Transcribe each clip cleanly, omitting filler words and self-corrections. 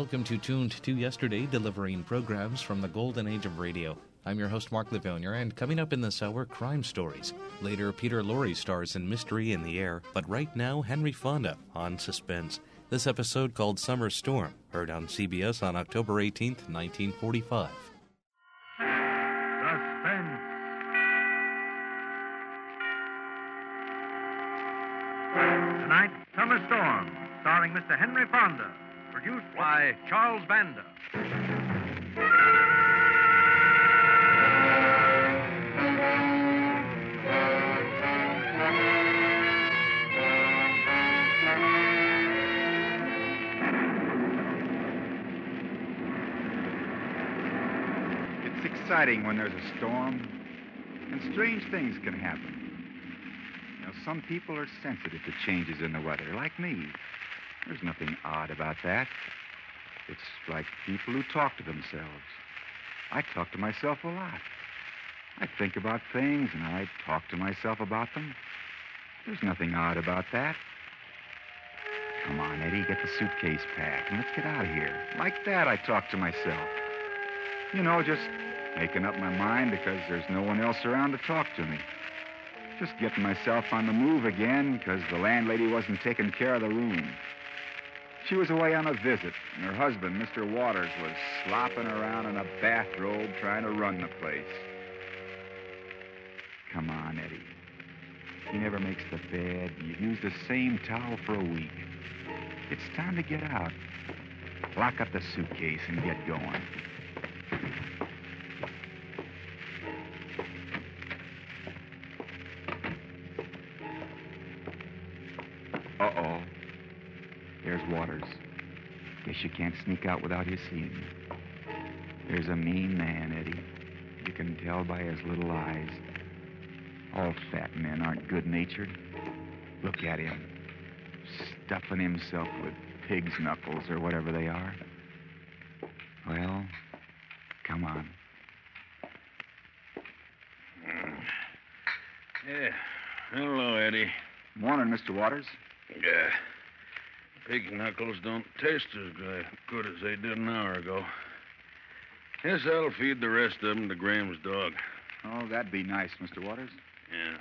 Welcome to Tuned to Yesterday, delivering programs from the golden age of radio. I'm your host, Mark Livonia, and coming up in this hour, crime stories. Later, Peter Lorre stars in Mystery in the Air, but right now, Henry Fonda on Suspense. This episode called Summer Storm, heard on CBS on October 18th, 1945. Suspense. Tonight, Summer Storm, starring Mr. Henry Fonda, produced by Charles Vanda. It's exciting when there's a storm, and strange things can happen. You know, some people are sensitive to changes in the weather, like me. There's nothing odd about that. It's like people who talk to themselves. I talk to myself a lot. I think about things, and I talk to myself about them. There's nothing odd about that. Come on, Eddie, get the suitcase packed, and let's get out of here. Like that, I talk to myself. You know, just making up my mind because there's no one else around to talk to me. Just getting myself on the move again because the landlady wasn't taking care of the room. She was away on a visit, and her husband, Mr. Waters, was slopping around in a bathrobe trying to run the place. Come on, Eddie. He never makes the bed. You use the same towel for a week. It's time to get out. Lock up the suitcase and get going. Uh-oh. There's Waters. Guess you can't sneak out without his seeing you. There's a mean man, Eddie. You can tell by his little eyes. All fat men aren't good-natured. Look at him. Stuffing himself with pig's knuckles or whatever they are. Well, come on. Yeah. Hello, Eddie. Morning, Mr. Waters. Yeah. Pig knuckles don't taste as good as they did an hour ago. Yes, I'll feed the rest of them to Graham's dog. Oh, that'd be nice, Mr. Waters. Yeah.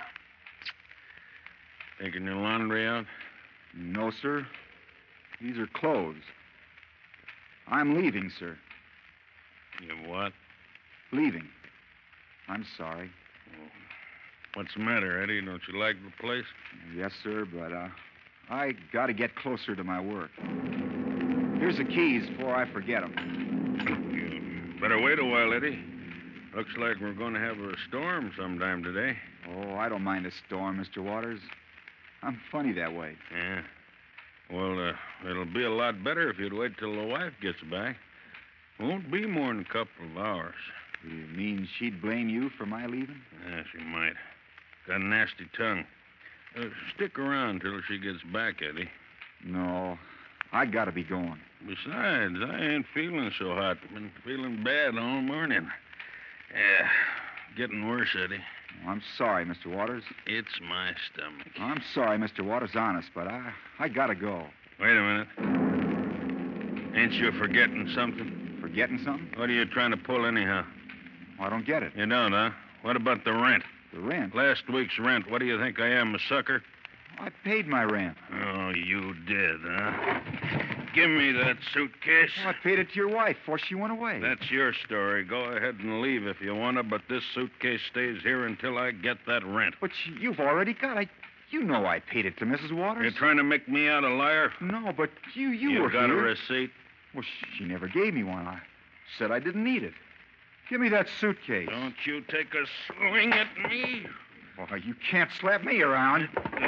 Taking your laundry out? No, sir. These are clothes. I'm leaving, sir. You what? Leaving. I'm sorry. Well, what's the matter, Eddie? Don't you like the place? Yes, sir, but, I gotta get closer to my work. Here's the keys before I forget them. You better wait a while, Eddie. Looks like we're going to have a storm sometime today. Oh, I don't mind a storm, Mr. Waters. I'm funny that way. Yeah. Well, it'll be a lot better if you'd wait till the wife gets back. Won't be more than a couple of hours. You mean she'd blame you for my leaving? Yeah, she might. Got a nasty tongue. Stick around till she gets back, Eddie. No, I gotta be going. Besides, I ain't feeling so hot. Been feeling bad all morning. Yeah, getting worse, Eddie. I'm sorry, Mr. Waters. It's my stomach. I'm sorry, Mr. Waters, honest, but I gotta go. Wait a minute. Ain't you forgetting something? Forgetting something? What are you trying to pull anyhow? Oh, I don't get it. You don't, huh? What about the rent? The rent? Last week's rent. What do you think I am, a sucker? I paid my rent. Oh, you did, huh? Give me that suitcase. Oh, I paid it to your wife before she went away. That's your story. Go ahead and leave if you want to, but this suitcase stays here until I get that rent. But you've already got it. You know I paid it to Mrs. Waters. You're trying to make me out a liar? No, but you You were got here. a receipt? Well, she never gave me one. I said I didn't need it. Give me that suitcase. Don't you take a swing at me. Well, you can't slap me around.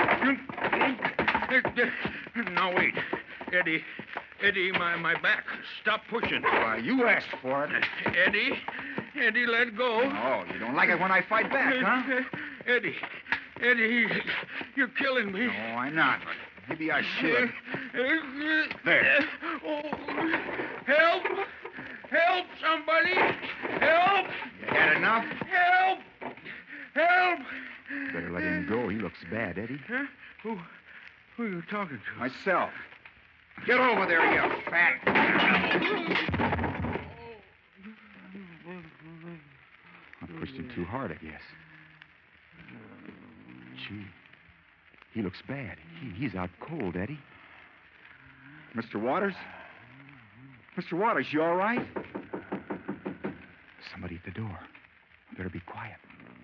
Now, wait. Eddie, my back. Stop pushing. Why, you asked for it. Eddie, let go. Oh, you don't like it when I fight back, huh? Eddie, you're killing me. No, I'm not. Maybe I should. There. Oh, help! Help, somebody! Help! You had enough? Help! Help! Better let him go. He looks bad, Eddie. Huh? Who are you talking to? Myself. Get over there, you fat... I pushed him too hard, I guess. Gee, he looks bad. He's out cold, Eddie. Mr. Waters? Mr. Waters, you all right? Somebody at the door. Better be quiet.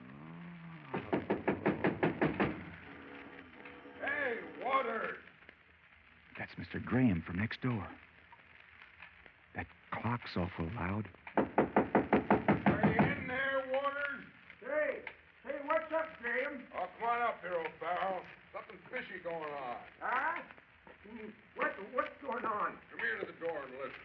Hey, Waters! That's Mr. Graham from next door. That clock's awful loud. Are you in there, Waters? Hey, what's up, Graham? Oh, come on up here, old pal. Something fishy going on. Huh? What's going on? Come here to the door and listen.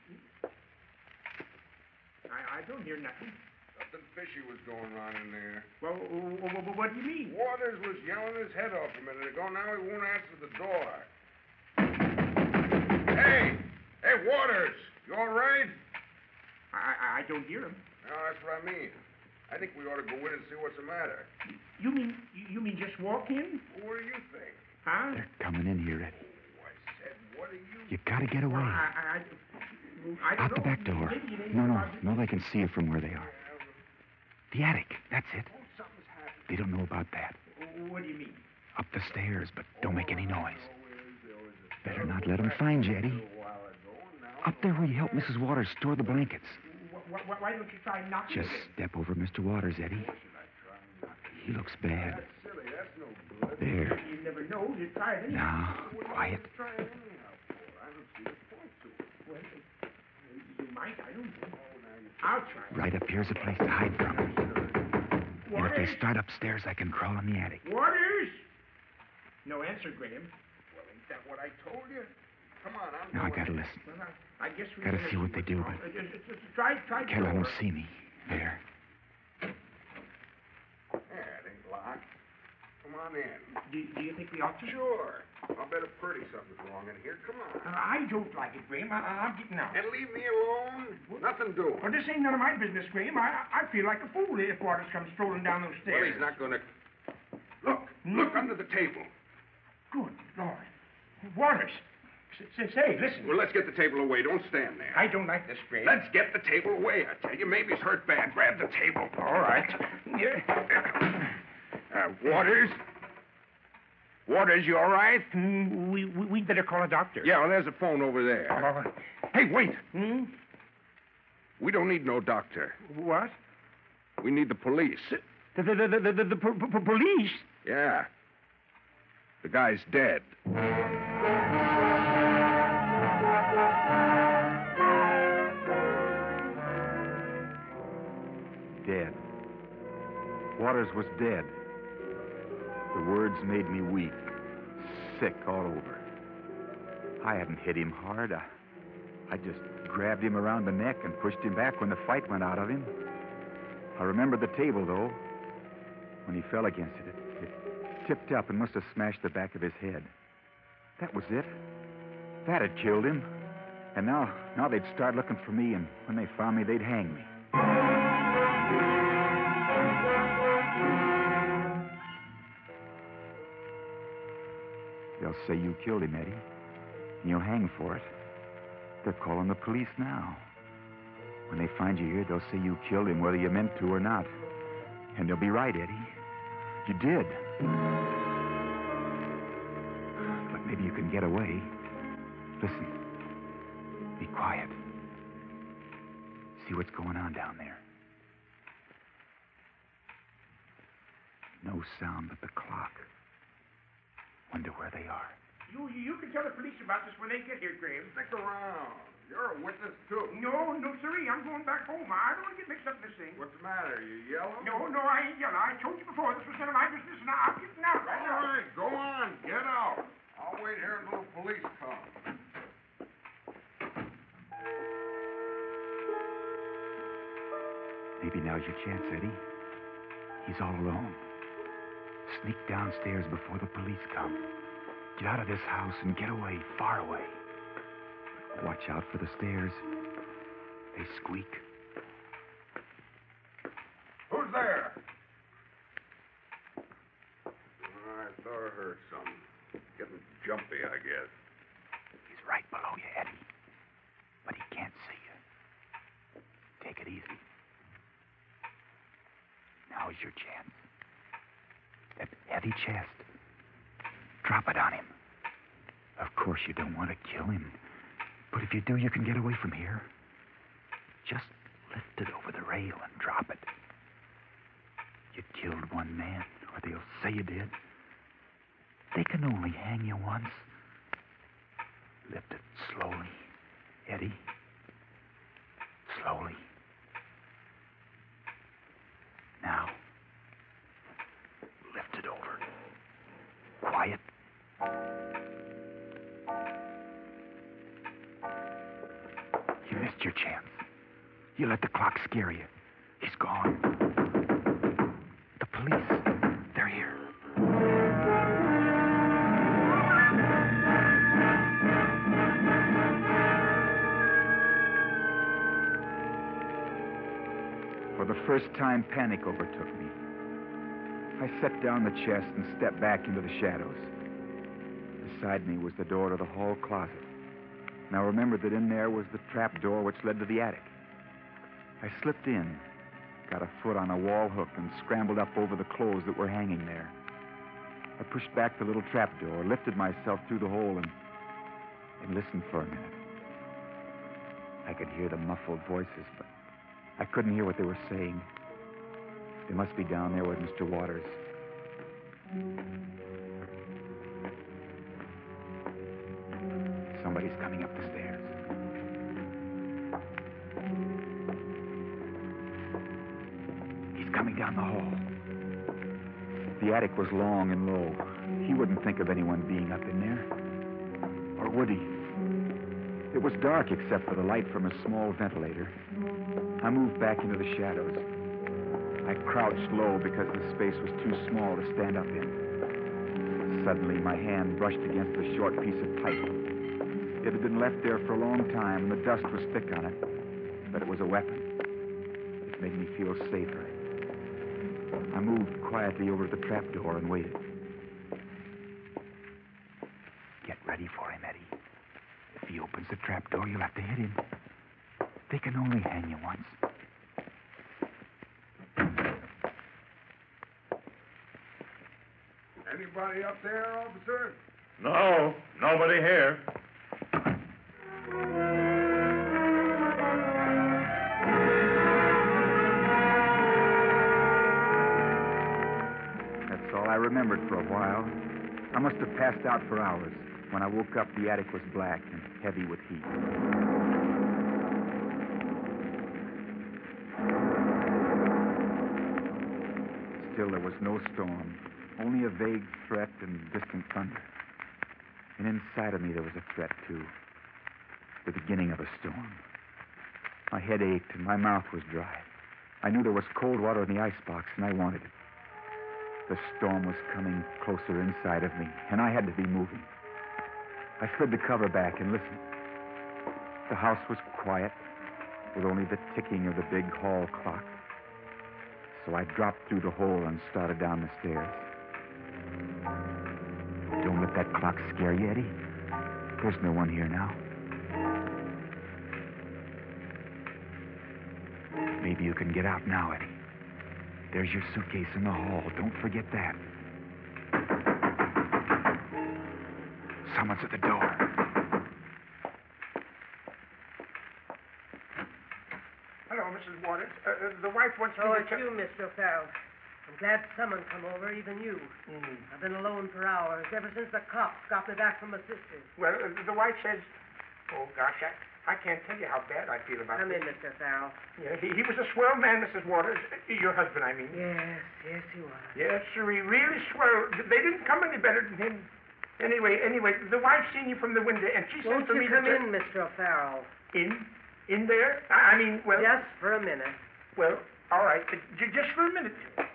I don't hear nothing. Something fishy was going on in there. Well, what do you mean? Waters was yelling his head off a minute ago. Now he won't answer the door. Hey, Waters, you all right? I don't hear him. No, that's what I mean. I think we ought to go in and see what's the matter. You mean just walk in? What do you think? Huh? They're coming in here, Eddie. I said, what do you... You gotta get away. I don't Out the know. back door. Maybe it ain't No, about- they can see you from where they are. The attic, that's it. Something's happened. They don't know about that. What do you mean? Up the stairs, but don't make any noise. Better not let them find you, Eddie. Up there where you helped Mrs. Waters store the blankets. Why don't you try knocking Just step over Mr. Waters, Eddie. He looks bad. Silly, that's no good. There. You never know. You try it anyway. Now, quiet. Try it anyhow for. I don't see the point to it. Well, you might. I don't know. I'll try. Right up here's a place to hide from. And if they start upstairs, I can crawl in the attic. Waters? No answer, Graham. Well, ain't that what I told you? Come on, I'm Now I going gotta in. listen. Well, I guess we Gotta better see what they do, what's but wrong. Just try the can't let door. them see me. There. Yeah, it ain't locked. Come on in. Do you think we ought to? Sure. I'll bet a pretty something's wrong in here. Come on. I don't like it, Graham. I'm getting out. And leave me alone. Nothing doing. Well, this ain't none of my business, Graham. I feel like a fool if Waters comes strolling down those Well, stairs. he's not going to... Look under the table. Good Lord. Waters. Say, listen. Well, let's get the table away. Don't stand there. I don't like this, Graham. Let's get the table away, I tell you. Maybe he's hurt bad. Grab the table. All right. Waters? Waters, you all right? We'd better call a doctor. Yeah, well, there's a phone over there. Hey, wait. We don't need no doctor. What? We need the police. The police? Yeah. The guy's dead. Dead. Waters was dead. The words made me weak, sick all over. I hadn't hit him hard. I just grabbed him around the neck and pushed him back when the fight went out of him. I remember the table, though. When he fell against it, it tipped up and must have smashed the back of his head. That was it. That had killed him. And now they'd start looking for me, and when they found me, they'd hang me. They'll say you killed him, Eddie, and you'll hang for it. They're calling the police now. When they find you here, they'll say you killed him, whether you meant to or not. And they'll be right, Eddie. You did. But maybe you can get away. Listen. Be quiet. See what's going on down there. No sound but the clock. Wonder where they are. You can tell the police about this when they get here, Graham. Stick around. You're a witness, too. No, sirree. I'm going back home. I don't want to get mixed up in this thing. What's the matter? You yelling? No, I ain't yelling. I told you before this was none of my business, and I'm getting out right All now. right, go on. Get out. I'll wait here until the police come. Maybe now's your chance, Eddie. He's all alone. Sneak downstairs before the police come. Get out of this house and get away, far away. But watch out for the stairs. They squeak. Who's there? I thought I heard something. Getting jumpy, I guess. He's right below you, Eddie. But he can't see you. Take it easy. Now's your chance. That heavy chest. Drop it on him. Of course, you don't want to kill him. But if you do, you can get away from here. Just lift it over the rail and drop it. You killed one man, or they'll say you did. They can only hang you once. Lift it slowly, Eddie. Slowly. Now, lift it over. Quiet. You missed your chance. You let the clock scare you. He's gone. The police, they're here. For the first time, panic overtook me. I set down the chest and stepped back into the shadows. Beside me was the door to the hall closet. Now remember that in there was the trap door which led to the attic. I slipped in, got a foot on a wall hook, and scrambled up over the clothes that were hanging there. I pushed back the little trap door, lifted myself through the hole, and listened for a minute. I could hear the muffled voices, but I couldn't hear what they were saying. They must be down there with Mr. Waters. Somebody's coming up the stairs. He's coming down the hall. The attic was long and low. He wouldn't think of anyone being up in there. Or would he? It was dark except for the light from a small ventilator. I moved back into the shadows. I crouched low because the space was too small to stand up in. Suddenly, my hand brushed against a short piece of pipe. It had been left there for a long time, and the dust was thick on it. But it was a weapon. It made me feel safer. I moved quietly over to the trapdoor and waited. Get ready for him, Eddie. If he opens the trapdoor, you'll have to hit him. They can only hang you once. Anybody up there, officer? No, nobody here. That's all I remembered for a while. I must have passed out for hours. When I woke up, the attic was black and heavy with heat. Still, there was no storm, only a vague threat and distant thunder. And inside of me, there was a threat, too. The beginning of a storm. My head ached and my mouth was dry. I knew there was cold water in the icebox, and I wanted it. The storm was coming closer inside of me, and I had to be moving. I slid the cover back and listened. The house was quiet, with only the ticking of the big hall clock. So I dropped through the hole and started down the stairs. Don't let that clock scare you, Eddie. There's no one here now. Maybe you can get out now, Eddie. There's your suitcase in the hall. Don't forget that. Someone's at the door. Hello, Mrs. Waters. The wife wants me Oh, to it's you, Mr. O'Farrell. I'm glad someone come over, even you. I've been alone for hours, ever since the cops got me back from my sister's. Well, the wife says... Oh, gosh, I can't tell you how bad I feel about Come this. in, Mr. Farrell. Yeah, he was a swell man, Mrs. Waters. Your husband, I mean. Yes, he was. Yes, sir, he really swell. They didn't come any better than him. Anyway, the wife seen you from the window, and she said Won't for you me come to... in, Mr. O'Farrell? In there? I mean, well... Just for a minute. Well, all right. Just for a minute.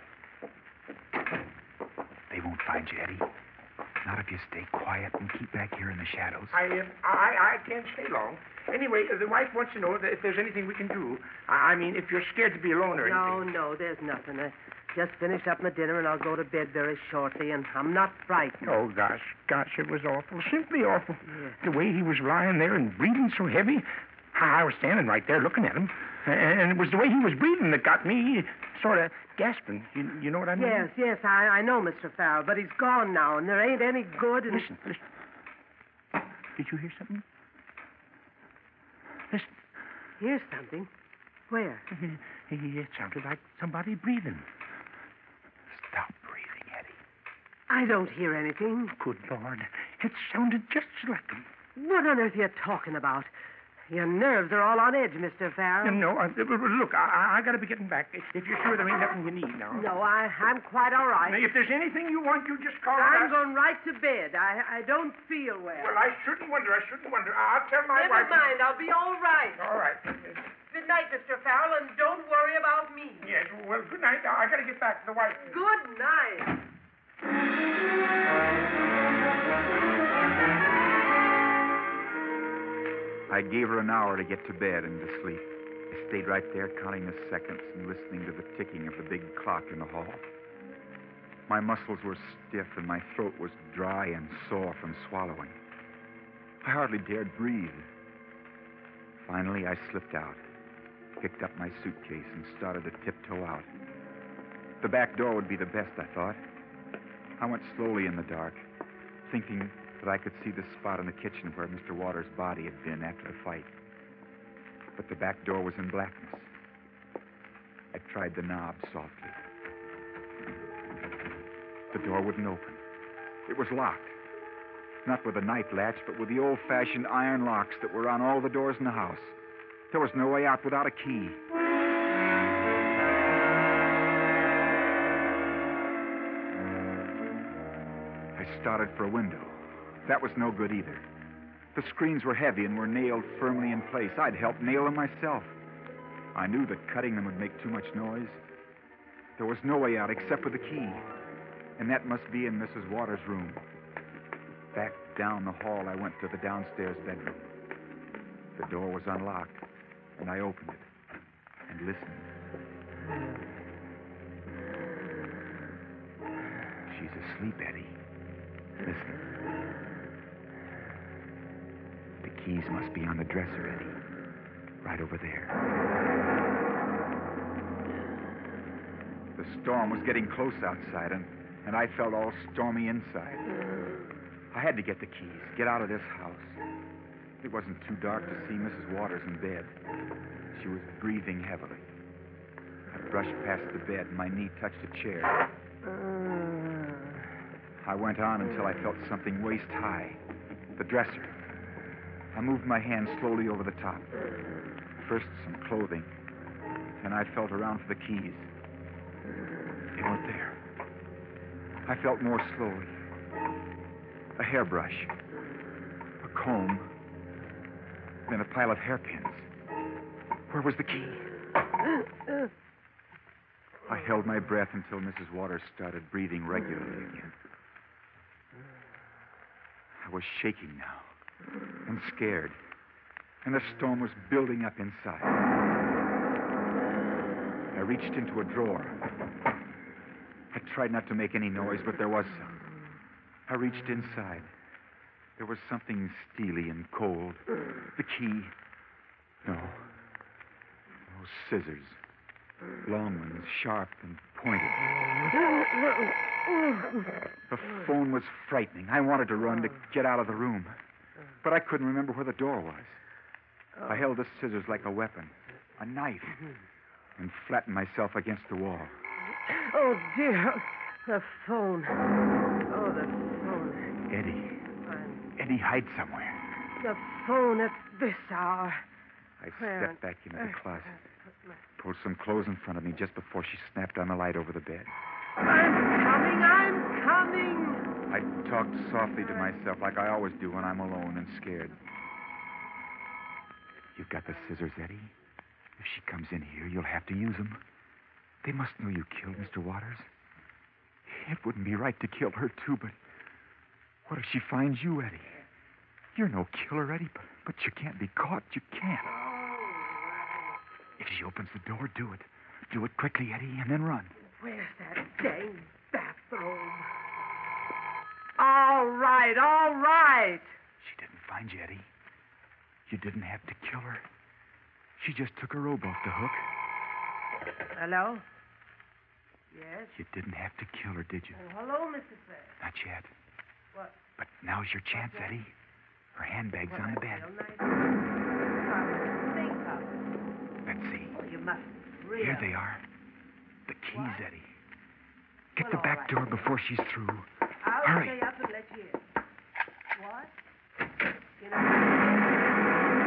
They won't find you, Eddie. Not if you stay quiet and keep back here in the shadows. I can't stay long. Anyway, the wife wants to know that if there's anything we can do. I mean, if you're scared to be alone or anything. No, there's nothing. Just finished up my dinner, and I'll go to bed very shortly, and I'm not frightened. Oh, gosh, it was awful. Simply awful. Yeah. The way he was lying there and breathing so heavy. I was standing right there looking at him. And it was the way he was breathing that got me sort of gasping. You know what I mean? Yes, I know, Mr. Farrell, but he's gone now, and there ain't any good in... Listen. Did you hear something? Listen. Hear something? Where? It sounded like somebody breathing. Stop breathing, Eddie. I don't hear anything. Good Lord. It sounded just like him. What on earth are you talking about? Your nerves are all on edge, Mr. Farrell. No, look, I got to be getting back. If you're sure there ain't nothing you need now. No, I'm quite all right. If there's anything you want, you just call I'm us. going right to bed. I don't feel well. Well, I shouldn't wonder. I'll tell my Never wife. mind, I'll be all right. All right. Good night, Mr. Farrell, and don't worry about me. Yes, well, good night. I got to get back to the wife. Good night. I gave her an hour to get to bed and to sleep. I stayed right there counting the seconds and listening to the ticking of the big clock in the hall. My muscles were stiff and my throat was dry and sore from swallowing. I hardly dared breathe. Finally, I slipped out, picked up my suitcase, and started to tiptoe out. The back door would be the best, I thought. I went slowly in the dark, thinking that I could see the spot in the kitchen where Mr. Waters' body had been after the fight. But the back door was in blackness. I tried the knob softly. The door wouldn't open. It was locked. Not with a night latch, but with the old-fashioned iron locks that were on all the doors in the house. There was no way out without a key. I started for a window. That was no good either. The screens were heavy and were nailed firmly in place. I'd helped nail them myself. I knew that cutting them would make too much noise. There was no way out except with the key, and that must be in Mrs. Waters' room. Back down the hall, I went to the downstairs bedroom. The door was unlocked, and I opened it and listened. She's asleep, Eddie. Listen. The keys must be on the dresser, Eddie. Right over there. The storm was getting close outside, and I felt all stormy inside. I had to get the keys, get out of this house. It wasn't too dark to see Mrs. Waters in bed. She was breathing heavily. I brushed past the bed, and my knee touched a chair. I went on until I felt something waist high. The dresser. I moved my hand slowly over the top. First, some clothing. Then I felt around for the keys. They weren't there. I felt more slowly. A hairbrush. A comb. Then a pile of hairpins. Where was the key? I held my breath until Mrs. Waters started breathing regularly again. I was shaking now, and scared, and the storm was building up inside. I reached into a drawer. I tried not to make any noise, but there was some. I reached inside. There was something steely and cold. The key. No. Those scissors. Long ones, sharp and pointed. The phone was frightening. I wanted to run to get out of the room. But I couldn't remember where the door was. I held the scissors like a weapon, a knife, and flattened myself against the wall. Oh, dear. The phone. Oh, the phone. Eddie, hide somewhere. The phone at this hour. I stepped back into the closet, pulled some clothes in front of me just before she snapped on the light over the bed. I'm coming. I talked softly to myself like I always do when I'm alone and scared. You've got the scissors, Eddie. If she comes in here, you'll have to use them. They must know you killed Mr. Waters. It wouldn't be right to kill her, too, but what if she finds you, Eddie? You're no killer, Eddie, but you can't be caught. You can't. If she opens the door, do it. Do it quickly, Eddie, and then run. Where's that dang bathrobe? All right, all right. She didn't find you, Eddie. You didn't have to kill her. She just took her robe off the hook. Hello? Yes? You didn't have to kill her, did you? Oh, hello, Mr. Fair. Not yet. What? But now's your chance, Eddie. Her handbag's on the bed. Real nice. Think of it. Let's see. Oh, you must really. Here they are. The keys, What? Eddie. Get Well, the all back right, door then. before she's through. I'll Hurry. stay up and let you in. What? You know.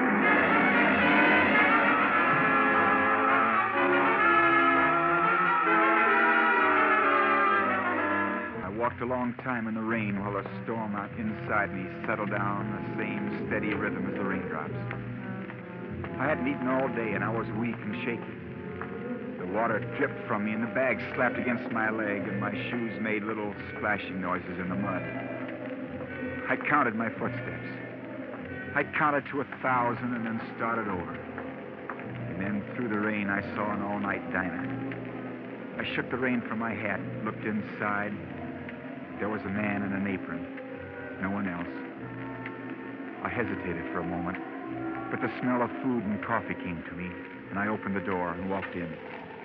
I walked a long time in the rain while a storm out inside me settled down the same steady rhythm as the raindrops. I hadn't eaten all day, and I was weak and shaky. The water dripped from me, and the bag slapped against my leg, and my shoes made little splashing noises in the mud. I counted my footsteps. I counted to 1,000 and then started over. And then through the rain, I saw an all-night diner. I shook the rain from my hat, looked inside. There was a man in an apron. No one else. I hesitated for a moment, but the smell of food and coffee came to me, and I opened the door and walked in.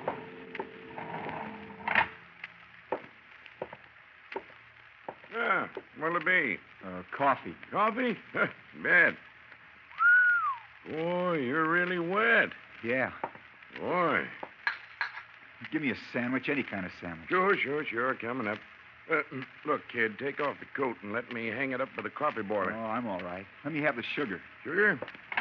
Yeah, what'll it be? Coffee. Coffee? Bad. Boy, you're really wet. Yeah. Boy. Give me a sandwich, any kind of sandwich. Sure. Coming up. Look, kid, take off the coat and let me hang it up by the coffee boiler. Oh, I'm all right. Let me have the sugar. Sugar?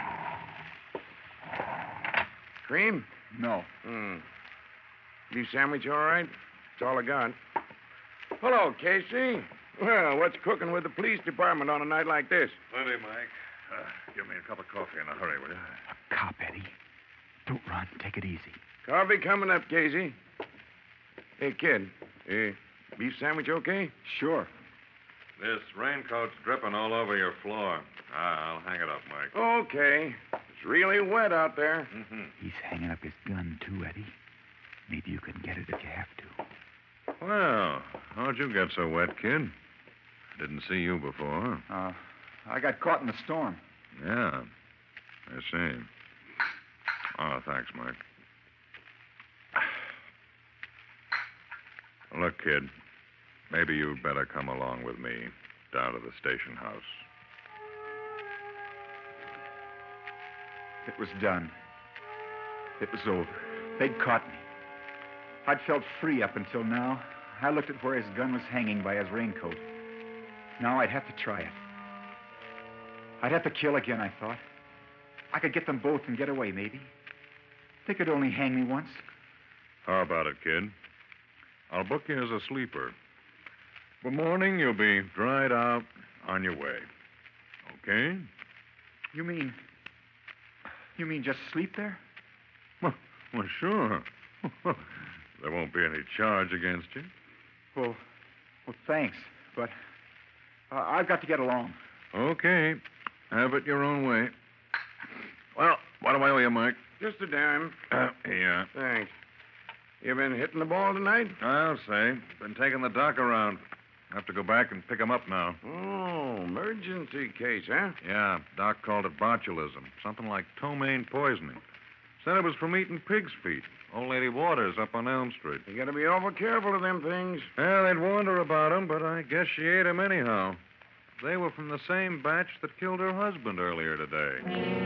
Cream? No. Beef sandwich all right? That's all I got. Hello, Casey. Well, what's cooking with the police department on a night like this? Plenty, Mike. Give me a cup of coffee in a hurry, will you? A cop, Eddie. Don't run. Take it easy. Coffee coming up, Casey. Hey, kid. Beef sandwich okay? Sure. This raincoat's dripping all over your floor. I'll hang it up, Mike. Okay. It's really wet out there. Mm-hmm. He's hanging up his gun, too, Eddie. Maybe you can get it if you have to. Well, how'd you get so wet, kid? Didn't see you before. I got caught in the storm. Yeah, I see. Oh, thanks, Mike. Look, kid, maybe you'd better come along with me down to the station house. It was done. It was over. They'd caught me. I'd felt free up until now. I looked at where his gun was hanging by his raincoat. Now I'd have to try it. I'd have to kill again, I thought. I could get them both and get away, maybe. They could only hang me once. How about it, kid? I'll book you as a sleeper. For morning, you'll be dried out on your way. Okay? You mean just sleep there? Well, sure. There won't be any charge against you. Well, thanks, but I've got to get along. Okay. Have it your own way. Well, what do I owe you, Mike? Just a dime. Yeah. Thanks. You been hitting the ball tonight? I'll say. Been taking the doc around. Have to go back and pick him up now. Oh, emergency case, huh? Yeah, Doc called it botulism. Something like ptomaine poisoning. Said it was from eating pig's feet. Old Lady Waters up on Elm Street. You gotta be awful careful of them things. Yeah, they'd warned her about 'em, but I guess she ate 'em anyhow. They were from the same batch that killed her husband earlier today.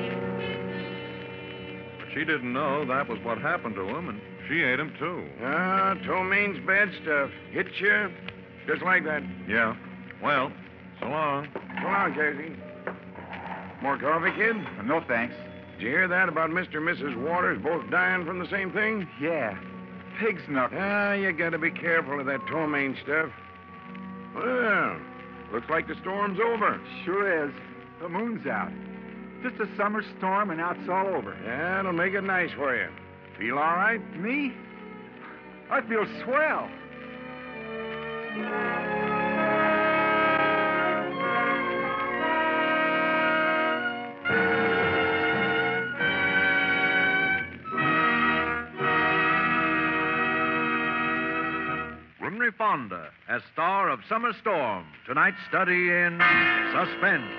But she didn't know that was what happened to him, and she ate 'em, too. Ah, ptomaine's bad stuff. Hits you just like that. Yeah. Well, so long. So long, Casey. More coffee, kid? No, thanks. Did you hear that about Mr. and Mrs. Waters both dying from the same thing? Yeah. Pig's knuckles. Ah, you gotta be careful of that ptomaine stuff. Well, looks like the storm's over. Sure is. The moon's out. Just a summer storm, and now it's all over. Yeah, it'll make it nice for you. Feel all right? Me? I feel swell. Henry Fonda as star of Summer Storm, tonight's study in suspense.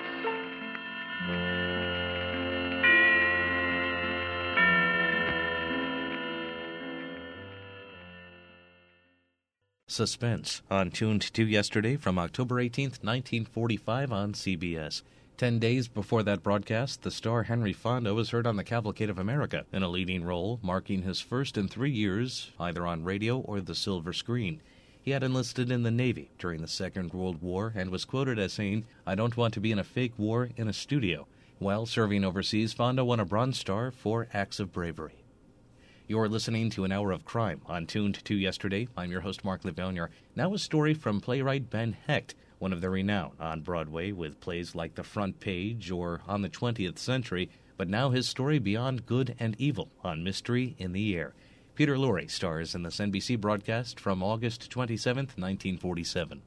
Suspense, on Tuned to Yesterday from October 18th, 1945 on CBS. 10 days before that broadcast, the star Henry Fonda was heard on the Cavalcade of America in a leading role, marking his first in 3 years, either on radio or the silver screen. He had enlisted in the Navy during the Second World War and was quoted as saying, "I don't want to be in a fake war in a studio." While serving overseas, Fonda won a Bronze Star for acts of bravery. You're listening to An Hour of Crime on Tuned to Yesterday. I'm your host, Mark Livonier. Now a story from playwright Ben Hecht, one of the renown on Broadway with plays like The Front Page or On the 20th Century, but now his story Beyond Good and Evil on Mystery in the Air. Peter Lorre stars in this NBC broadcast from August 27th, 1947.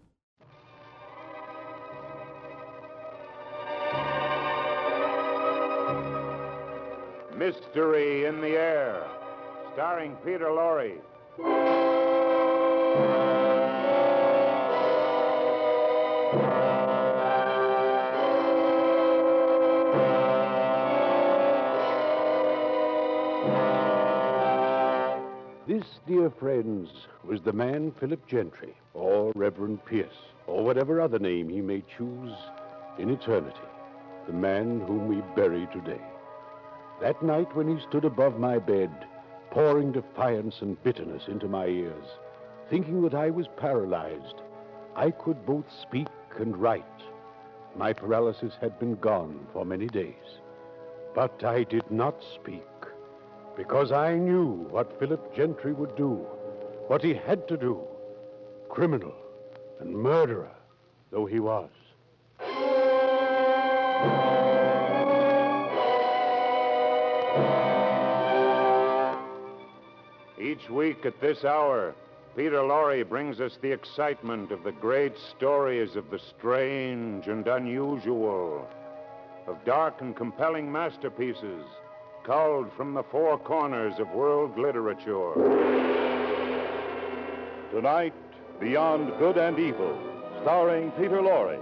Mystery in the Air, starring Peter Lorre. This, dear friends, was the man Philip Gentry, or Reverend Pierce, or whatever other name he may choose in eternity, the man whom we bury today. That night when he stood above my bed, pouring defiance and bitterness into my ears, thinking that I was paralyzed, I could both speak and write. My paralysis had been gone for many days. But I did not speak, because I knew what Philip Gentry would do, what he had to do, criminal and murderer though he was. Each week at this hour, Peter Lorre brings us the excitement of the great stories of the strange and unusual, of dark and compelling masterpieces culled from the four corners of world literature. Tonight, Beyond Good and Evil, starring Peter Lorre.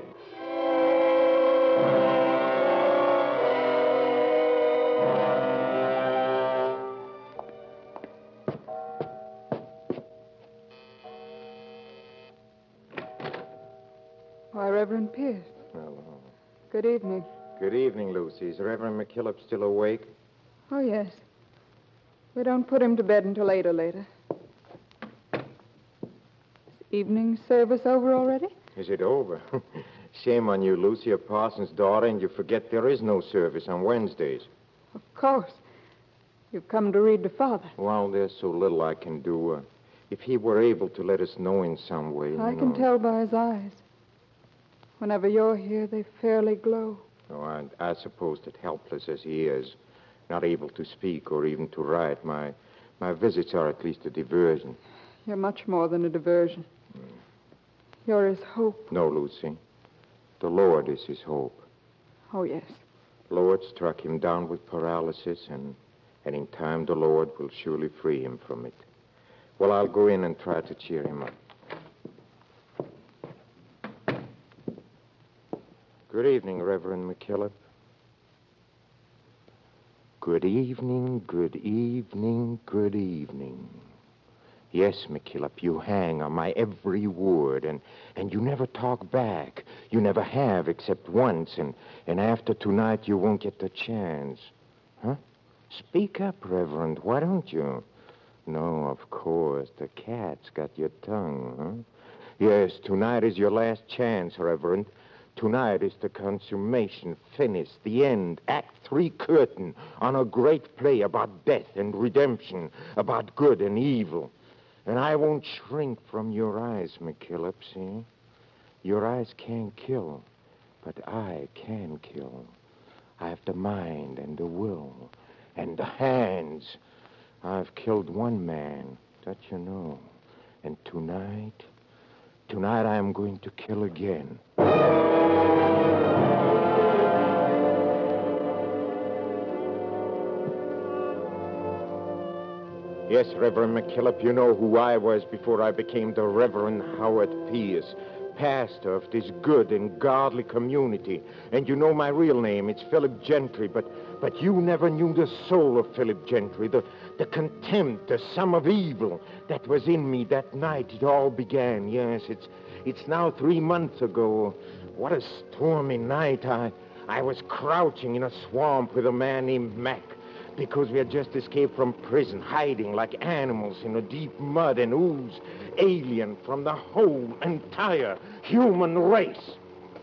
Why, Reverend Pierce. Hello. Good evening. Good evening, Lucy. Is Reverend McKillop still awake? Oh, yes. We don't put him to bed until 8 or later. Is evening service over already? Is it over? Shame on you, Lucy, a parson's daughter, and you forget there is no service on Wednesdays. Of course. You've come to read to Father. Well, there's so little I can do. If he were able to let us know in some way. I can tell by his eyes. Whenever you're here, they fairly glow. Oh, I suppose that helpless as he is, not able to speak or even to write, my visits are at least a diversion. You're much more than a diversion. You're his hope. No, Lucy. The Lord is his hope. Oh, yes. Lord struck him down with paralysis, and in time the Lord will surely free him from it. Well, I'll go in and try to cheer him up. Good evening, Reverend McKillop. Good evening, good evening, good evening. Yes, McKillop, you hang on my every word, and you never talk back. You never have, except once, and after tonight you won't get the chance. Huh? Speak up, Reverend, why don't you? No, of course, the cat's got your tongue, huh? Yes, tonight is your last chance, Reverend. Tonight is the consummation, finish, the end, Act 3 curtain on a great play about death and redemption, about good and evil. And I won't shrink from your eyes, McKillop, see? Your eyes can't kill, but I can kill. I have the mind and the will and the hands. I've killed one man, that you know. And tonight I am going to kill again. Yes, Reverend McKillop, you know who I was before I became the Reverend Howard Pierce, pastor of this good and godly community. And you know my real name. It's Philip Gentry, but you never knew the soul of Philip Gentry, the contempt, the sum of evil that was in me that night it all began. Yes, it's now 3 months ago. What a stormy night. I was crouching in a swamp with a man named Mac, because we had just escaped from prison, hiding like animals in the deep mud and ooze, alien from the whole entire human race.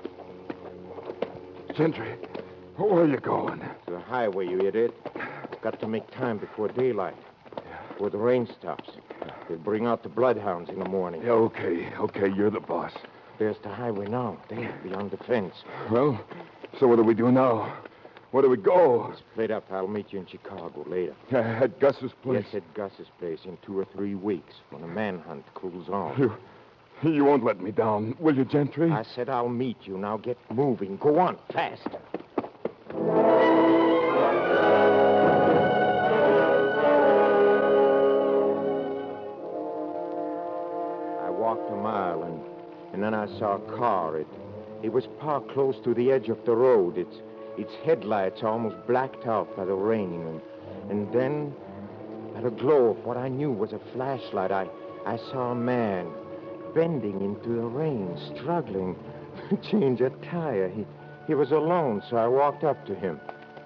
Gentry, where are you going? To the highway, you idiot. Got to make time before daylight, before the rain stops. They'll bring out the bloodhounds in the morning. Yeah, okay, you're the boss. There's the highway now, there, beyond the fence. Well, so what do we do now? Where do we go? Split up. I'll meet you in Chicago later. At Gus's place? Yes, at Gus's place in 2 or 3 weeks, when the manhunt cools off. You won't let me down, will you, Gentry? I said I'll meet you. Now get moving. Go on, faster. I walked a mile, and then I saw a car. It was parked close to the edge of the road. Its headlights almost blacked out by the rain. And then, at a glow of what I knew was a flashlight, I saw a man bending into the rain, struggling to change a tire. He was alone, so I walked up to him.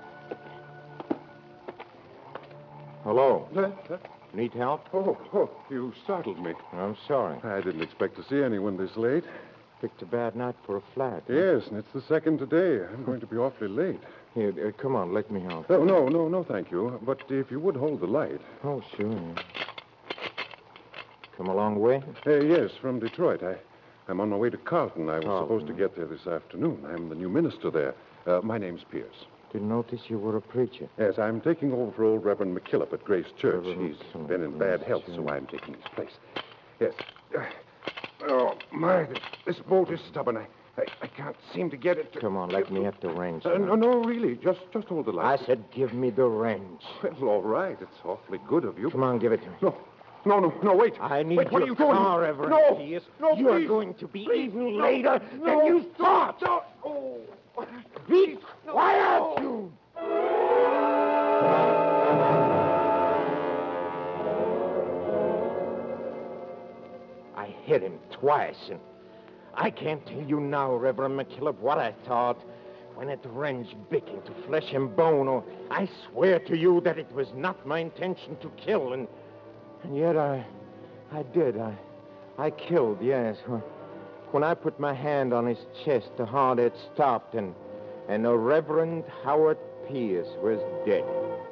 Hello. Need help? Oh, you startled me. I'm sorry. I didn't expect to see anyone this late. Picked a bad night for a flat. Yes, and it's the second today. I'm going to be awfully late. Here, come on, let me help. Oh, no, thank you. But if you would hold the light. Oh, sure. Come a long way? Yes, from Detroit. I'm on my way to Carlton. I was supposed to get there this afternoon. I'm the new minister there. My name's Pierce. Didn't notice you were a preacher. Yes, I'm taking over for old Reverend McKillop at Grace Church. Reverend He's been in bad health, so I'm taking his place. Yes. Oh, my, this boat is stubborn. I can't seem to get it to... Come on, let me have the wrench. No, really. Just hold the light. I said give me the wrench. Well, all right. It's awfully good of you. Come on, give it to me. No, wait. I need wait, what your are you doing? car, Reverend No, Pierce. no, You are please. going to be Please, even no, later no, than you thought. No. Oh. Be quiet, you! I hit him twice, and I can't tell you now, Reverend McKillop, what I thought when it wrenched bit into flesh and bone. Or I swear to you that it was not my intention to kill, and yet I did. I killed, yes. When I put my hand on his chest, the heart had stopped, and the Reverend Howard Pierce was dead.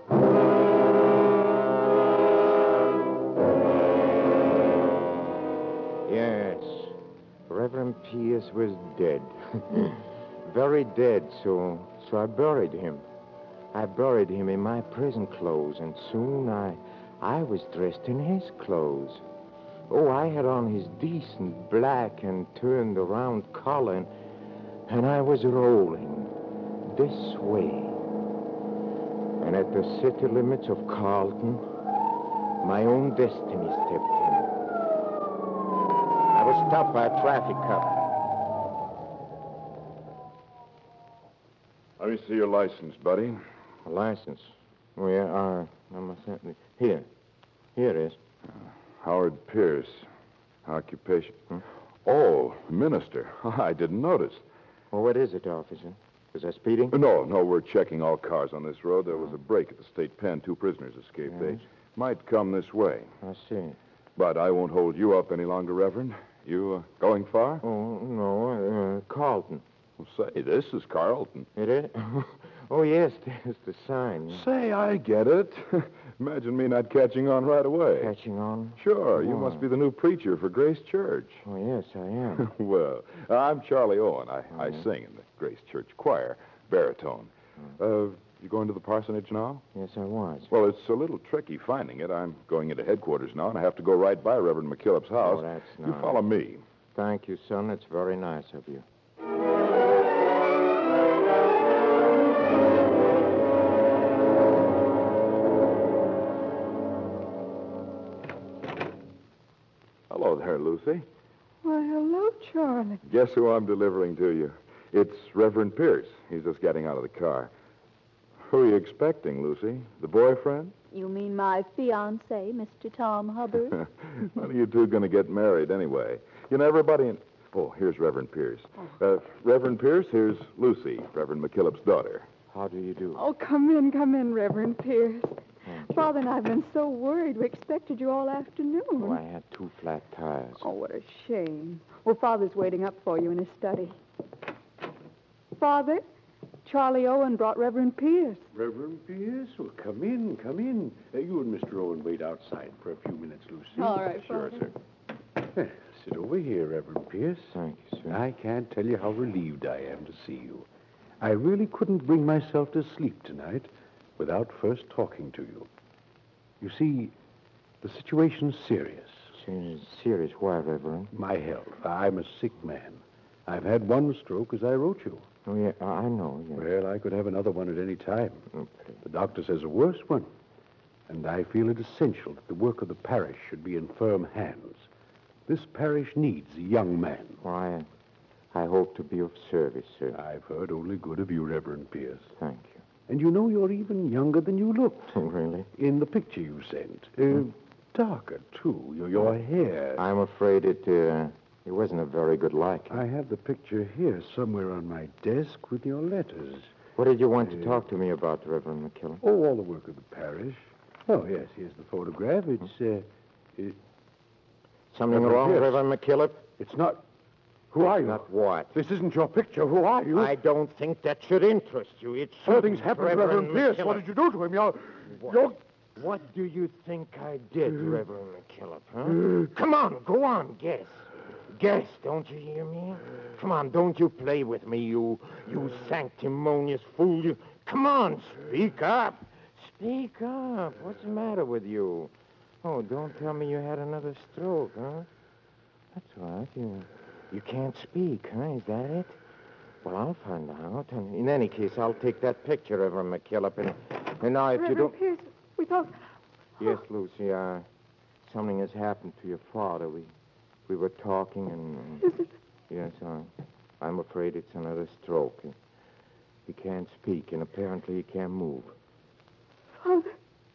Yes, Reverend Pierce was dead. Very dead, so I buried him. I buried him in my prison clothes, and soon I was dressed in his clothes. Oh, I had on his decent black and turned around collar, and I was rolling this way. And at the city limits of Carlton, my own destiny stepped in. I was stopped by a traffic cop. Let me see your license, buddy. A license? Oh, yeah, Here it is. Howard Pierce. Occupation. Oh, minister. I didn't notice. Well, what is it, officer? Was I speeding? No, we're checking all cars on this road. There was a break at the state pen. 2 prisoners escaped. Yes. They might come this way. I see. But I won't hold you up any longer, Reverend. You going far? Oh, no, Carlton. Well, say, this is Carlton. It is? Oh, yes, there's the sign. Say, I get it. Imagine me not catching on right away. Catching on? Sure, you must be the new preacher for Grace Church. Oh, yes, I am. Well, I'm Charlie Owen. I sing in the Grace Church choir, baritone. You going to the parsonage now? Yes, I was. Well, it's a little tricky finding it. I'm going into headquarters now, and I have to go right by Reverend McKillop's house. Oh, that's You nice. follow me. Thank you, son. It's very nice of you. Lucy. Why, hello, Charlie. Guess who I'm delivering to you? It's Reverend Pierce. He's just getting out of the car. Who are you expecting, Lucy? The boyfriend? You mean my fiancé, Mr. Tom Hubbard? When are you two going to get married, anyway? You know, everybody in... Oh, here's Reverend Pierce. Reverend Pierce, here's Lucy, Reverend McKillop's daughter. How do you do? Oh, come in, Reverend Pierce. Father and I have been so worried. We expected you all afternoon. Oh, I had 2 flat tires. Oh, what a shame. Well, Father's waiting up for you in his study. Father, Charlie Owen brought Reverend Pierce. Reverend Pierce? Well, come in. You and Mr. Owen wait outside for a few minutes, Lucy. All right, Sure, Father. sir. Sit over here, Reverend Pierce. Thank you, sir. I can't tell you how relieved I am to see you. I really couldn't bring myself to sleep tonight without first talking to you. You see, the situation's serious. Serious? Why, Reverend? My health. I'm a sick man. I've had 1 stroke, as I wrote you. Oh, yeah, I know, yeah. Well, I could have another one at any time. Okay. The doctor says a worse one. And I feel it essential that the work of the parish should be in firm hands. This parish needs a young man. Why, I hope to be of service, sir. I've heard only good of you, Reverend Pierce. Thank you. And you know you're even younger than you looked. Oh, really? In the picture you sent. Darker, too. Your hair. I'm afraid it wasn't a very good liking. I have the picture here somewhere on my desk with your letters. What did you want to talk to me about, Reverend McKillop? Oh, all the work of the parish. Oh, yes, here's the photograph. It's, Something Reverend wrong, Pierce. Reverend McKillop? It's not... Who are you? Not what? This isn't your picture. Who are you? I don't think that should interest you. It's Something's happened to Reverend Pierce. What did you do to him? What do you think I did, Reverend McKillop, huh? Come on, go on, guess. Guess, don't you hear me? Come on, don't you play with me, you sanctimonious fool. Come on, speak up. Speak up. What's the matter with you? Oh, don't tell me you had another stroke, huh? That's right. You can't speak, huh? Is that it? Well, I'll find out. And in any case, I'll take that picture, Reverend McKillop. And now, if you don't... Pierce, we thought... Yes, Lucy, something has happened to your father. We were talking and... Is it? Yes, I'm afraid it's another stroke. He can't speak, and apparently he can't move. Father,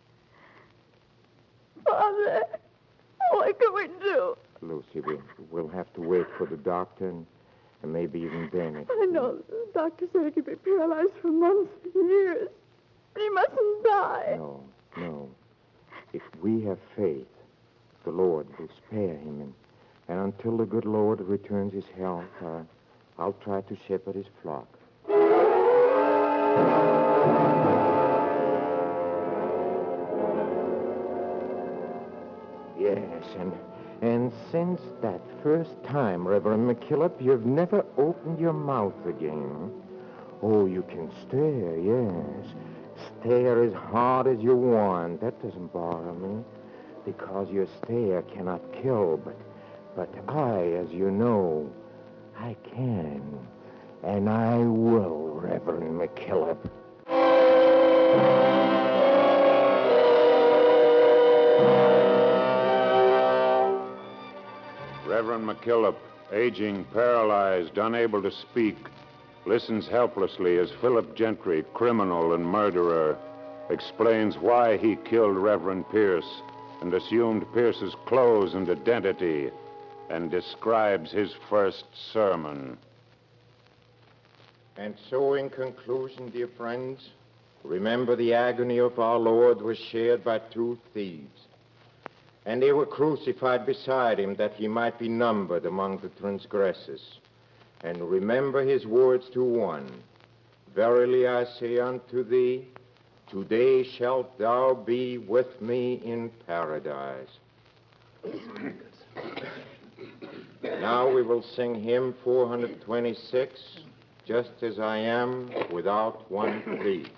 what can we do? Lucy, we'll have to wait for the doctor, and maybe even then... I know. The doctor said he could be paralyzed for months, years. But he mustn't die. No. If we have faith, the Lord will spare him. And until the good Lord returns his health, I'll try to shepherd his flock. Yes, and since that first time, Reverend McKillop, you've never opened your mouth again. Oh, you can stare, yes. Stare as hard as you want. That doesn't bother me, because your stare cannot kill, but I, as you know, I can. And I will, Reverend McKillop. Reverend McKillop, aging, paralyzed, unable to speak, listens helplessly as Philip Gentry, criminal and murderer, explains why he killed Reverend Pierce and assumed Pierce's clothes and identity, and describes his first sermon. And so, in conclusion, dear friends, remember the agony of our Lord was shared by 2 thieves. And they were crucified beside him that he might be numbered among the transgressors. And remember his words to one, Verily I say unto thee, today shalt thou be with me in paradise. Now we will sing hymn 426, Just As I Am, without one plea.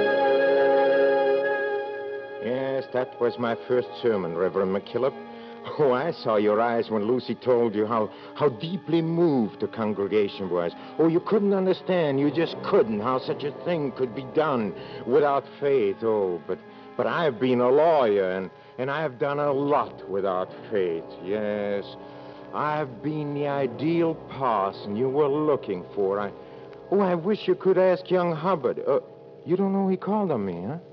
That was my first sermon, Reverend McKillop. Oh, I saw your eyes when Lucy told you how deeply moved the congregation was. Oh, you couldn't understand. You just couldn't how such a thing could be done without faith. Oh, but I've been a lawyer, and I've done a lot without faith. Yes, I've been the ideal parson you were looking for. I wish you could ask young Hubbard. You don't know he called on me, huh?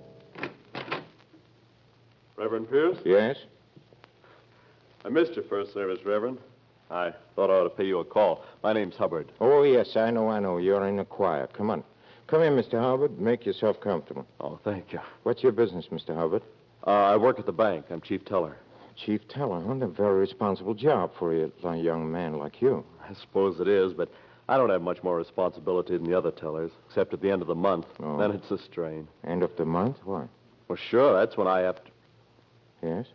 Reverend Pierce? Yes? I missed your first service, Reverend. I thought I ought to pay you a call. My name's Hubbard. Oh, yes, I know. You're in the choir. Come on. Come in, Mr. Hubbard. Make yourself comfortable. Oh, thank you. What's your business, Mr. Hubbard? I work at the bank. I'm chief teller. Chief teller, huh? A very responsible job for a young man like you. I suppose it is, but I don't have much more responsibility than the other tellers, except at the end of the month. Oh. Then it's a strain. End of the month? Why? Well, sure, that's when I have to... Yes?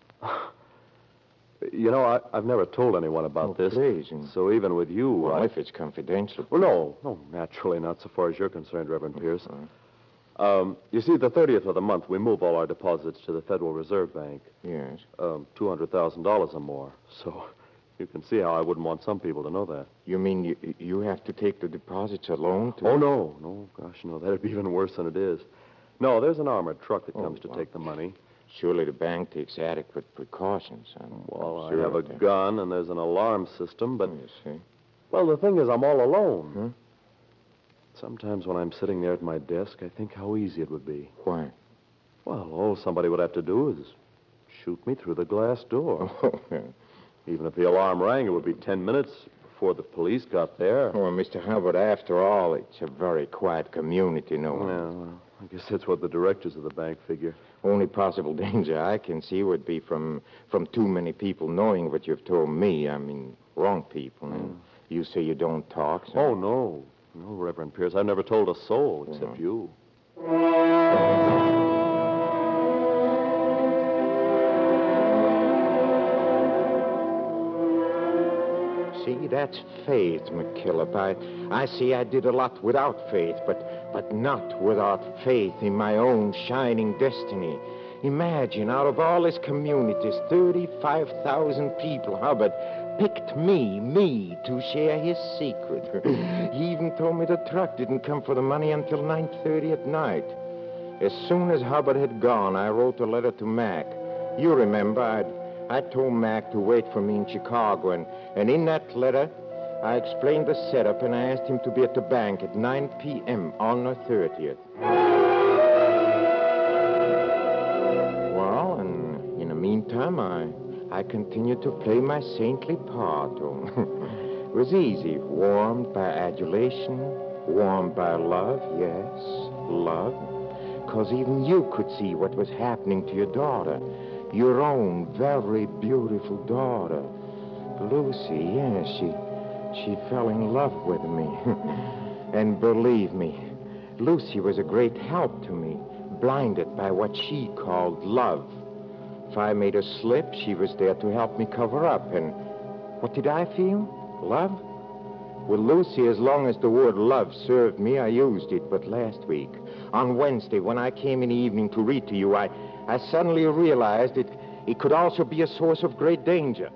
You know, I've never told anyone about this. Please. So even with you... Well, if it's confidential... Well, no, naturally not so far as you're concerned, Reverend Pierce. You see, the 30th of the month, we move all our deposits to the Federal Reserve Bank. Yes. $200,000 or more. So you can see how I wouldn't want some people to know that. You mean you have to take the deposits alone? Oh, no. No, gosh, no. That'd be even worse than it is. No, there's an armored truck that comes to take the money. Surely the bank takes adequate precautions. Well, I have a gun, and there's an alarm system, but... You see. Well, the thing is, I'm all alone. Huh? Sometimes when I'm sitting there at my desk, I think how easy it would be. Why? Well, all somebody would have to do is shoot me through the glass door. Even if the alarm rang, it would be 10 minutes before the police got there. Oh, Mr. Hubbard, after all, it's a very quiet community, no? Well, I guess that's what the directors of the bank figure. Only possible danger I can see would be from too many people knowing what you've told me. I mean, wrong people. You say you don't talk, so... Oh, no. No, Reverend Pierce, I've never told a soul except you. See, that's faith, McKillop. I see I did a lot without faith, but not without faith in my own shining destiny. Imagine, out of all his communities, 35,000 people, Hubbard picked me to share his secret. He even told me the truck didn't come for the money until 9:30 at night. As soon as Hubbard had gone, I wrote a letter to Mac. You remember, I told Mac to wait for me in Chicago, and in that letter, I explained the setup, and I asked him to be at the bank at 9 p.m. on the 30th. Well, and in the meantime, I continued to play my saintly part. It was easy. Warmed by adulation, warmed by love, yes, love. Because even you could see what was happening to your daughter. Your own very beautiful daughter. Lucy, yes, she fell in love with me. And believe me, Lucy was a great help to me, blinded by what she called love. If I made a slip, she was there to help me cover up. And what did I feel? Love? Well, Lucy, as long as the word love served me, I used it. But last week, on Wednesday, when I came in the evening to read to you, I suddenly realized it could also be a source of great danger.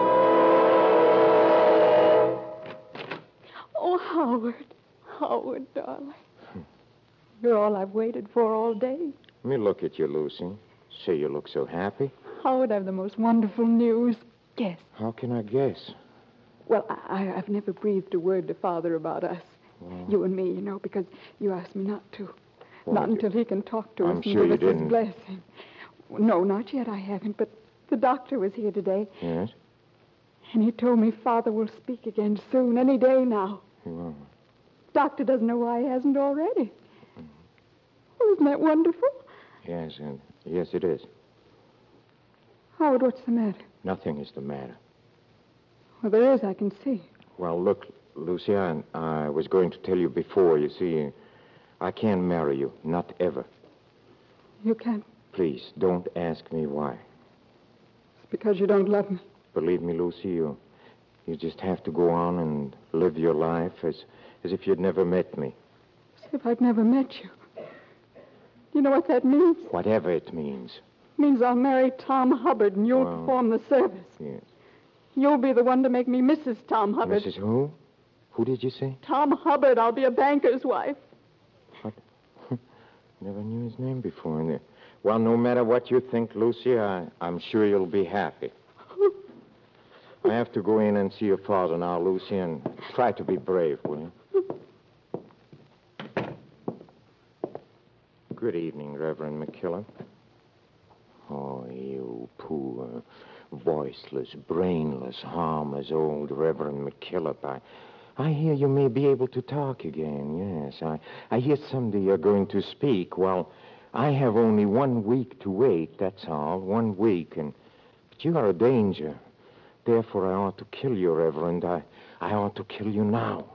Oh, Howard, darling. You're all I've waited for all day. Let me look at you, Lucy. Say you look so happy. Howard, I've the most wonderful news. Guess. How can I guess? Well, I've never breathed a word to Father about us. Well, you and me, you know, because you asked me not to. Well, not until he can talk to us and sure give us didn't. his blessing. No, not yet, I haven't, but the doctor was here today. Yes? And he told me Father will speak again soon, any day now. Well. Doctor doesn't know why he hasn't already. Oh, isn't that wonderful? Yes, yes, it is. Howard, what's the matter? Nothing is the matter. Well, there is, I can see. Well, look, Lucy, I was going to tell you before. You see, I can't marry you. Not ever. You can't? Please, don't ask me why. It's because you don't love me. Believe me, Lucy, you just have to go on and live your life as if you'd never met me. As if I'd never met you. You know what that means? Whatever it means. means I'll marry Tom Hubbard, and you'll perform the service. Yes. You'll be the one to make me Mrs. Tom Hubbard. Mrs. who? Who did you say? Tom Hubbard. I'll be a banker's wife. What? Never knew his name before. Well, no matter what you think, Lucy, I'm sure you'll be happy. I have to go in and see your father now, Lucy, and try to be brave, will you? Good evening, Reverend McKillop. Oh, you poor, voiceless, brainless, harmless old Reverend McKillop. I hear you may be able to talk again, yes. I hear someday you're going to speak. Well, I have only 1 week to wait, that's all. 1 week, but you are a danger. Therefore, I ought to kill you, Reverend. I ought to kill you now.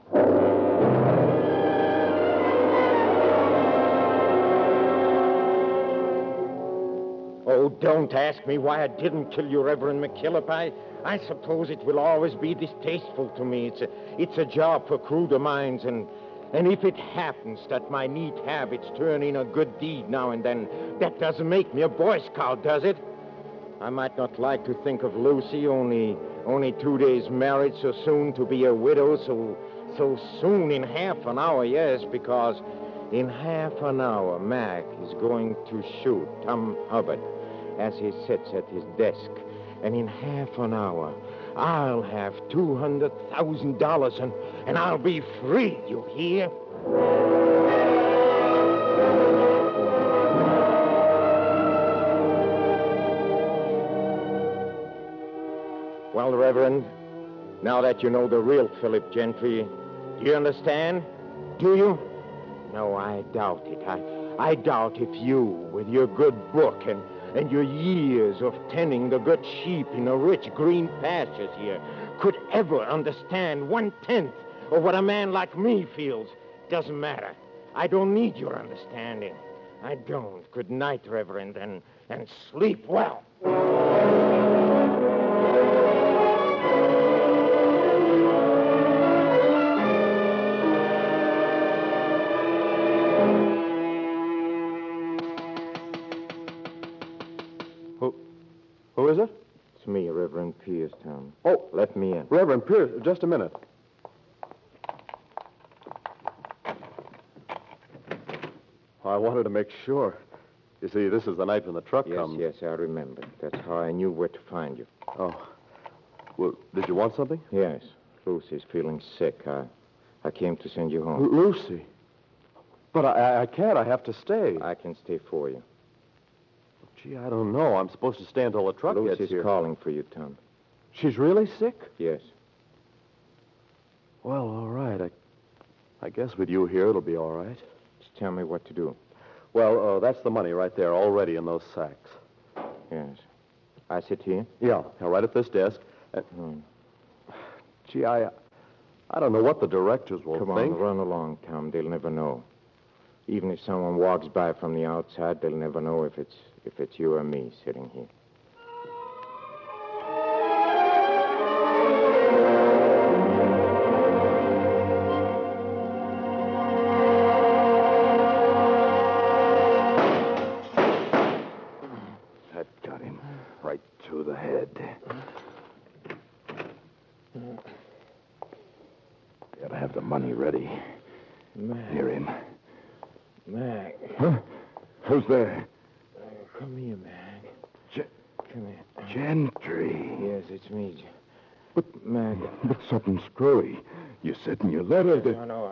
Oh, don't ask me why I didn't kill you, Reverend McKillop. I suppose it will always be distasteful to me. It's a job for cruder minds, and if it happens that my neat habits turn in a good deed now and then, that doesn't make me a Boy Scout, does it? I might not like to think of Lucy, only 2 days married, so soon to be a widow, so soon in half an hour, yes, because in half an hour, Mac is going to shoot Tom Hubbard as he sits at his desk. And in half an hour, I'll have $200,000, and I'll be free, you hear? Well, Reverend, now that you know the real Philip Gentry, do you understand? Do you? No, I doubt it. I doubt if you, with your good book and your years of tending the good sheep in the rich green pastures here, could ever understand 1/10 of what a man like me feels. Doesn't matter. I don't need your understanding. I don't. Good night, Reverend, and sleep well. Who is it? It's me, Reverend Pierce, Tom. Oh. Let me in. Reverend Pierce, just a minute. I wanted to make sure. You see, this is the night when the truck comes. Yes, I remember. That's how I knew where to find you. Oh. Well, did you want something? Yes. Lucy's feeling sick. I came to send you home. Lucy? But I can't. I have to stay. I can stay for you. Gee, I don't know. I'm supposed to stay until the truck gets here. Lucy's calling for you, Tom. She's really sick? Yes. Well, all right. I guess with you here, it'll be all right. Just tell me what to do. Well, that's the money right there, already in those sacks. Yes. I sit here? Yeah, right at this desk. Gee, I don't know what the directors will think. Come on, run along, Tom. They'll never know. Even if someone walks by from the outside, they'll never know if it's you or me sitting here. That got him right to the head. Gotta have the money ready. Mac. Near him. Mac. Huh? Who's there? Come here, Mac. Come here. Gentry. Yes, it's me. But, Mac. But something screwy. You said in your letter that... No.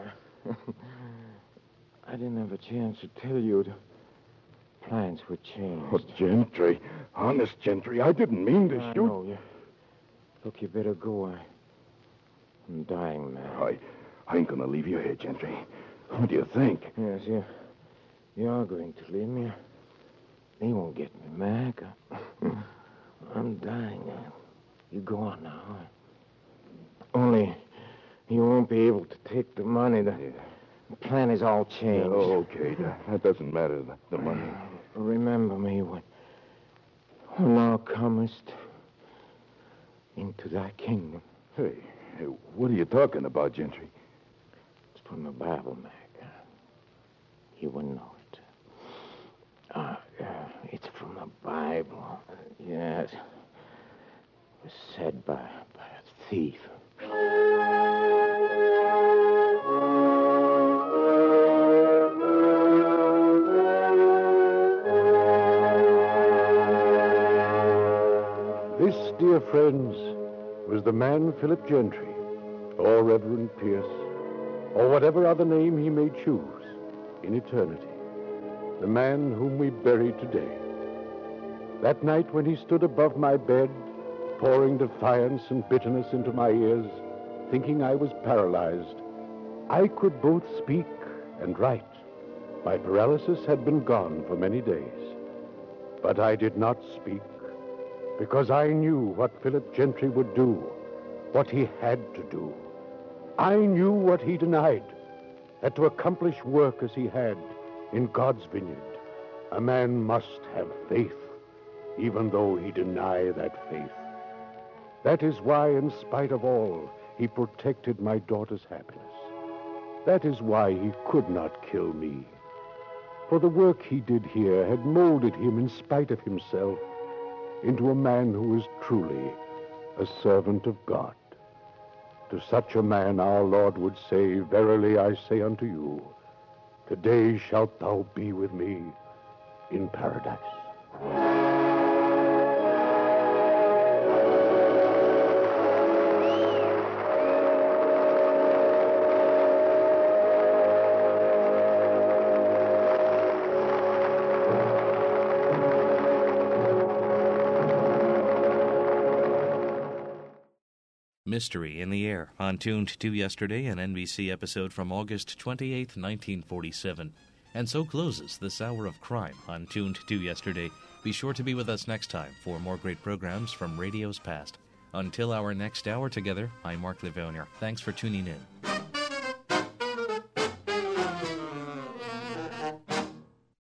I didn't have a chance to tell you. The plans were changed. Oh, Gentry. Honest, Gentry. I didn't mean to shoot. No, Look, you better go. I'm dying, Mac. I ain't gonna leave you here, Gentry. What do you think? Yes, you're going to leave me. They won't get me, Mac. I'm dying. You go on now. Only you won't be able to take the money. The plan is all changed. Oh, okay. That doesn't matter, the money. Remember me when thou comest into thy kingdom. Hey, what are you talking about, Gentry? It's from the Bible, Mac. You wouldn't know it. It's from the Bible. Bible. Yes. It was said by a thief. This, dear friends, was the man Philip Gentry, or Reverend Pierce, or whatever other name he may choose in eternity. The man whom we bury today. That night when he stood above my bed, pouring defiance and bitterness into my ears, thinking I was paralyzed, I could both speak and write. My paralysis had been gone for many days. But I did not speak, because I knew what Philip Gentry would do, what he had to do. I knew what he denied, that to accomplish work as he had in God's vineyard, a man must have faith, even though he deny that faith. That is why, in spite of all, he protected my daughter's happiness. That is why he could not kill me. For the work he did here had molded him in spite of himself into a man who is truly a servant of God. To such a man our Lord would say, "Verily I say unto you, today shalt thou be with me in paradise." Mystery in the Air, on Tuned to Yesterday, an NBC episode from August 28, 1947. And so closes this hour of crime on Tuned to Yesterday. Be sure to be with us next time for more great programs from radio's past. Until our next hour together, I'm Mark Livonia. Thanks for tuning in.